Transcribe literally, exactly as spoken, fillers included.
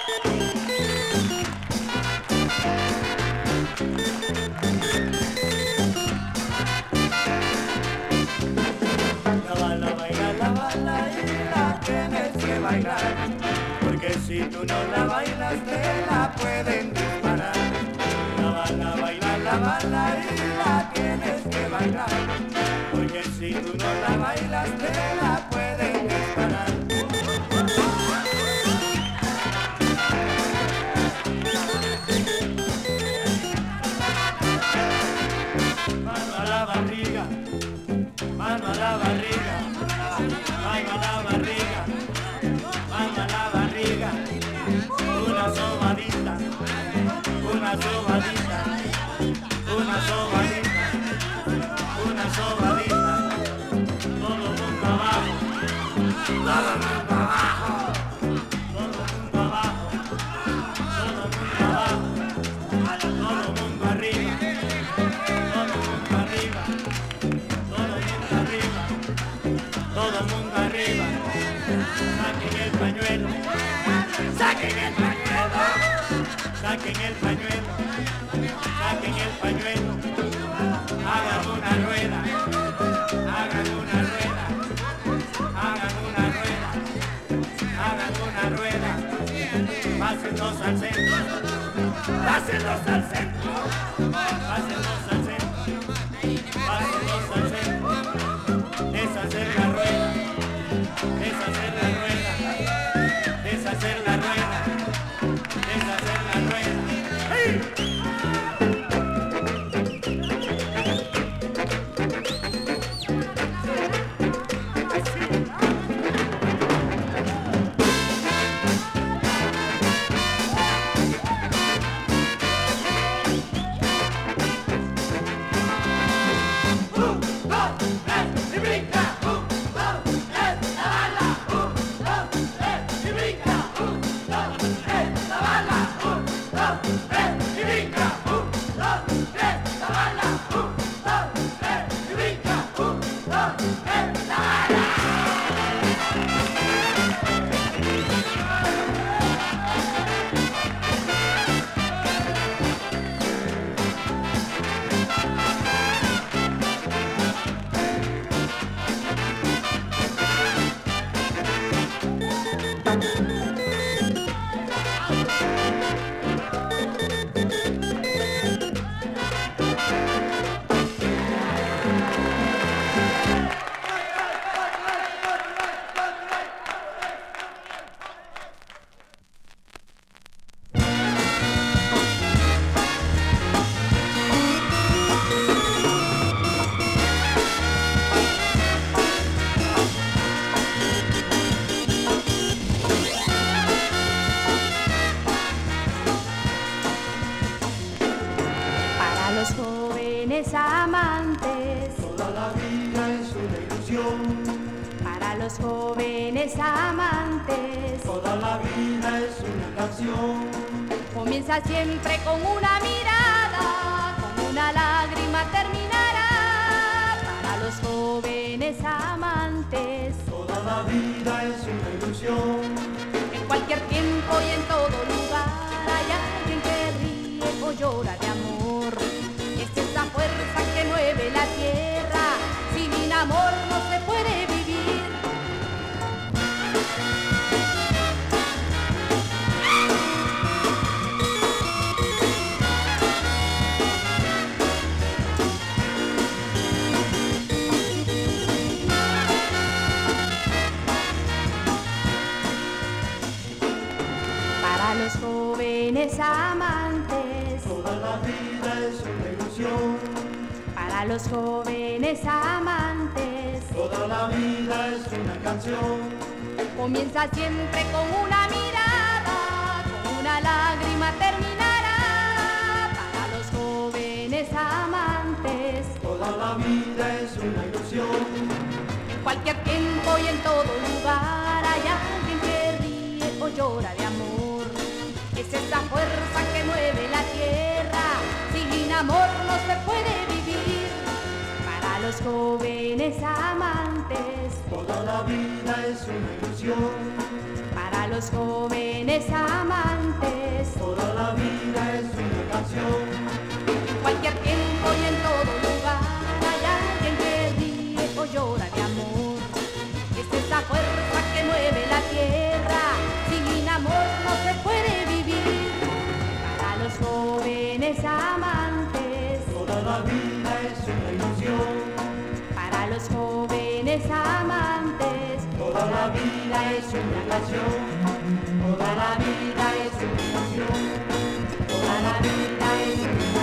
Porque si tú no la bailas te la pueden disparar. La bala, baila, la bala y la tienes que bailar. Porque si tú no la bailas te la pueden disparar. Mano a la barriga, mano a la barriga, mano a la barriga. Mano a la barriga, una sobadita, una sobadita, una sobadita, una sobadita, todo el mundo abajo, todo el mundo abajo, todo el mundo abajo, todo el mundo abajo, todo el mundo arriba, todo el mundo arriba, todo el mundo arriba, todo el mundo arriba. Saquen el pañuelo, saquen el pañuelo, saquen el pañuelo, saquen el pañuelo, hagan una rueda, hagan una rueda, hagan una rueda, hagan una rueda, pásenlos al centro, pásenlos al centro, pásenlos al centro, pásenlos al centro, deshacer la rueda. Deshacer la rueda, deshacer la rueda, deshacer la rueda. ¡Hey! Amantes, toda la vida es una ilusión. Para los jóvenes amantes, toda la vida es una canción. Comienza siempre con una mirada, con una lágrima terminará. Para los jóvenes amantes, toda la vida es una ilusión. En cualquier tiempo y en todo lugar hay alguien que ríe o llora de amor. Es esa fuerza que mueve la tierra, sin amor no se puede vivir. Para los jóvenes amantes, toda la vida es una ilusión. Para los jóvenes amantes, toda la vida es una canción. Comienza siempre con una mirada, con una lágrima terminará. Para los jóvenes amantes, toda la vida es una ilusión. En cualquier tiempo y en todo lugar hay alguien que ríe o llora de amor. Es esa fuerza que mueve la tierra, sin amor no se puede vivir. Para los jóvenes amantes, toda la vida es una ilusión. Para los jóvenes amantes, jóvenes amantes. Toda la vida es una ilusión. Para los jóvenes amantes. Toda la vida es una canción. Toda la vida es una ilusión. Toda la vida es una